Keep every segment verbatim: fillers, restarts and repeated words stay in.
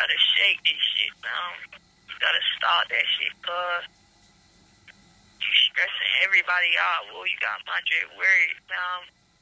gotta shake this shit, man. You gotta stop that shit, cuz. You stressing everybody out. Well, you got Mondre worried, man.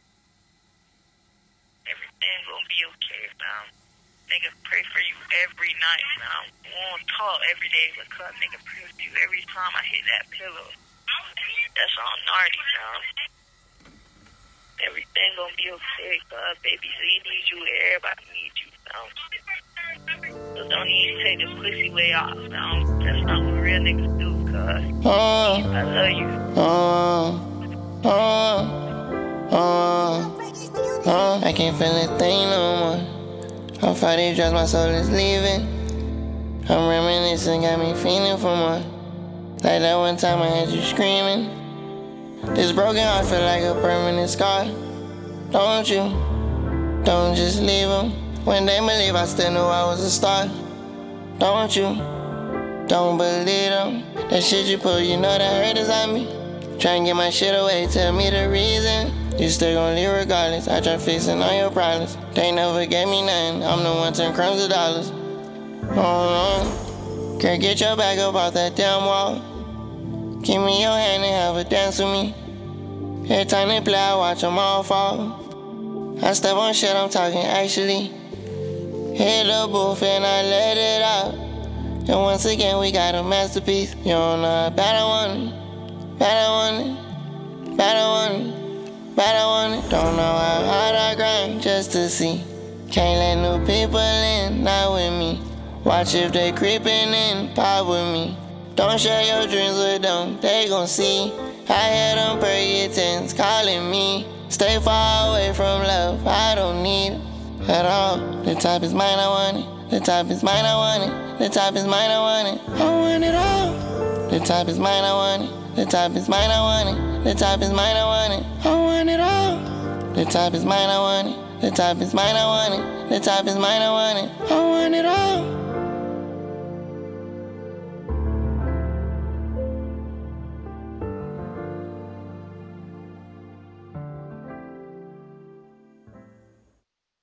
Everything gonna be okay, man. Nigga pray for you every night, man. We won't talk every day, but cuz nigga pray for you every time I hit that pillow. That's all naughty, man. Everything gonna be okay, cuz baby Z needs you, everybody needs you, man. So don't even take the pussy way off, man. That's not what real niggas do, cuz. Uh, I love you. Uh, uh, uh, uh, I can't feel a thing no more. How far they drugs, my soul is leaving. I'm reminiscing, got me feeling for more. Like that one time I had you screaming. This broken heart feel like a permanent scar. Don't you, don't just leave them. When they believe I still knew I was a star. Don't you, don't believe them. That shit you pull, you know that hurt is on me. Try and get my shit away, tell me the reason. You still gon' leave regardless. I try fixing all your problems. They never gave me nothing. I'm the one turn crumbs to dollars. Oh no. Girl, get your back up off that damn wall. Give me your hand and have a dance with me. Every time they play, I watch them all fall. I step on shit, I'm talking actually. Hit the booth and I let it out. And once again, we got a masterpiece. You don't know how bad I want it. Bad I want it. Bad I want it. Bad I want it. Don't know how hard I grind just to see. Can't let new people in, not with me. Watch if they creeping in, pop with me. Don't share your dreams with them, they gon' see. I hear them pretty tens calling me. Stay far away from love, I don't need it at all. The top is mine, I want it. The top is mine, I want it. The top is mine, I want it. I want it all. The top is mine, I want it. The top is mine, I want it. The top is mine, I want it. I want it all. The top is mine, I want it. The top is mine, I want it. The top is mine, I want it. I want it all.